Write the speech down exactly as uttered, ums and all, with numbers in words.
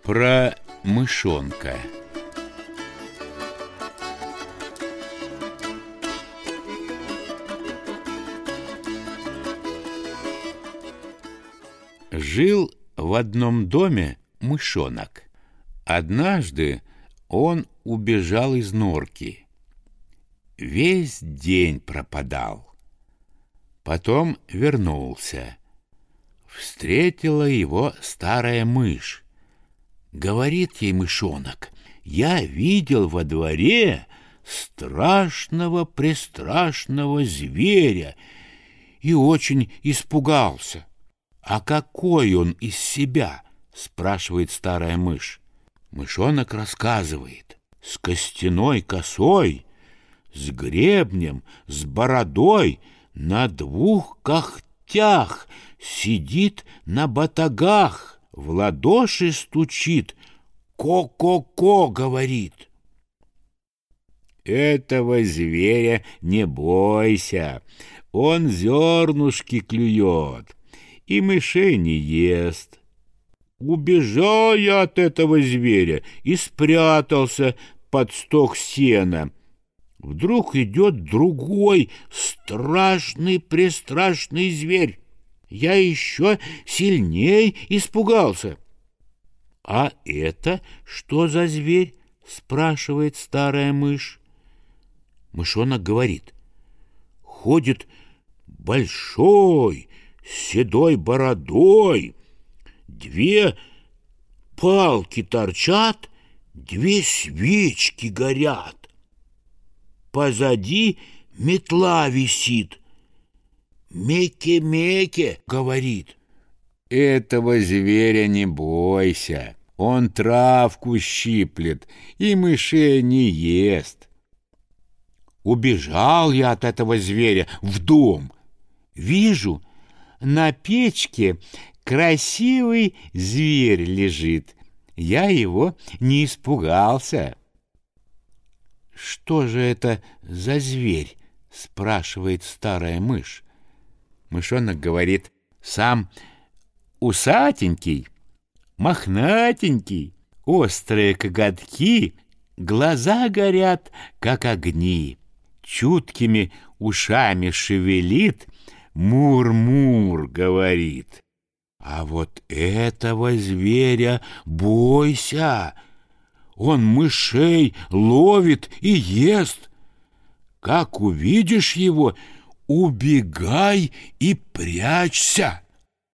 Про мышонка. Жил в одном доме мышонок. Однажды он убежал из норки. Весь день пропадал. Потом вернулся. Встретила его старая мышь. Говорит ей мышонок: «Я видел во дворе страшного-престрашного зверя и очень испугался». «А какой он из себя?» — спрашивает старая мышь. Мышонок рассказывает: с костяной косой, с гребнем, с бородой, на двух когтях, сидит на батагах, в ладоши стучит, ко-ко-ко говорит. «Этого зверя не бойся, он зернышки клюет и мышей не ест». Убежал я от этого зверя и спрятался под стог сена. Вдруг идет другой страшный-престрашный зверь. Я еще сильней испугался. «А это что за зверь?» — спрашивает старая мышь. Мышонок говорит: «Ходит большой, с седой бородой, две палки торчат, две свечки горят. Позади метла висит, меке-меке говорит». «Этого зверя не бойся, он травку щиплет и мышей не ест». Убежал я от этого зверя в дом. Вижу, на печке красивый зверь лежит. Я его не испугался. «Что же это за зверь?» — спрашивает старая мышь. Мышонок говорит: «Сам усатенький, мохнатенький, острые коготки, глаза горят, как огни, чуткими ушами шевелит, мур-мур говорит». «А вот этого зверя бойся, он мышей ловит и ест. Как увидишь его, убегай и прячься».